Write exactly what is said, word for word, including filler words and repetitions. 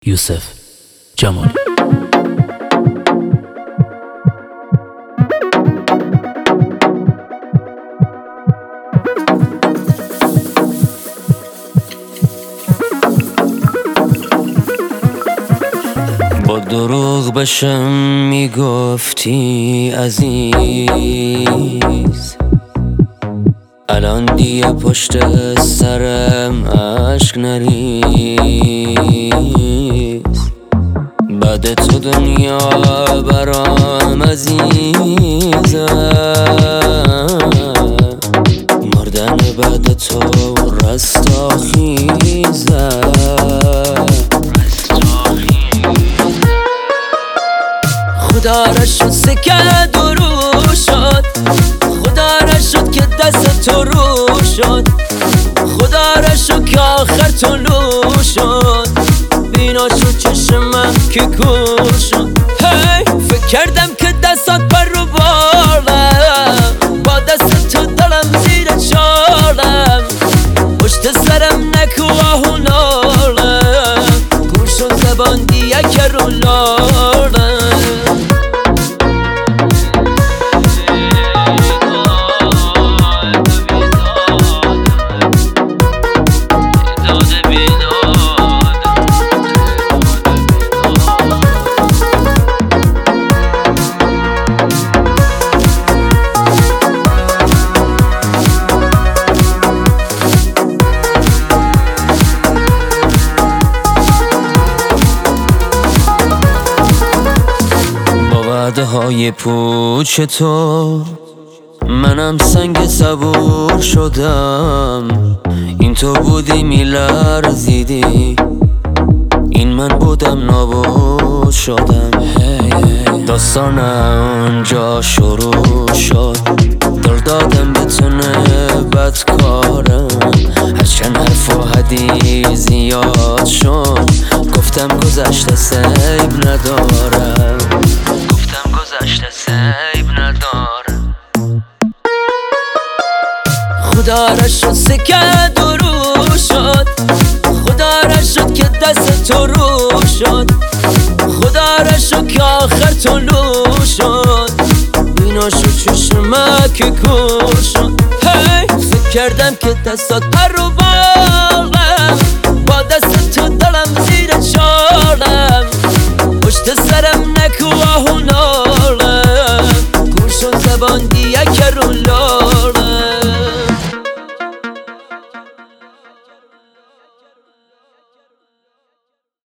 یوسف جمالی. با دروغ بشم میگفتی عزیز، الان دیگه پشت سرم عشق نریز. بعد تو دنیا برام عزیزه، مردن بعد تو رستاخیزه. خدا را شد سکه درو شد، خدا را شد که دست تو رو شد، خدا را شد که آخر طلوع شد. بینا شد چشم من که کور شد. هی فکر کردم که دستات پر رو بالم، با دست تو دلم زیر چالم، پشت سرم نکو آهو نالم، گور شد زبان دیگه که رو لالم. وعده های پوچ تو منم سنگ صبور شدم. این تو بودی میلرزیدی، این من بودم نابود شدم. داستان اونجا شروع شد، دل دادم به تنه بدکارم. هرچند حرف و حدیث زیاد شد، گفتم گذشته سیب ندارم، گفتم گذشته سیب ندارم. خدا را شد سکه درو شد، خدا را شد که دست تو رو شد، خدا را شد که آخر طلوع شد. بینا شد چشم که کور شد. هی فکر کردم که دستات پر رو بالم، با دست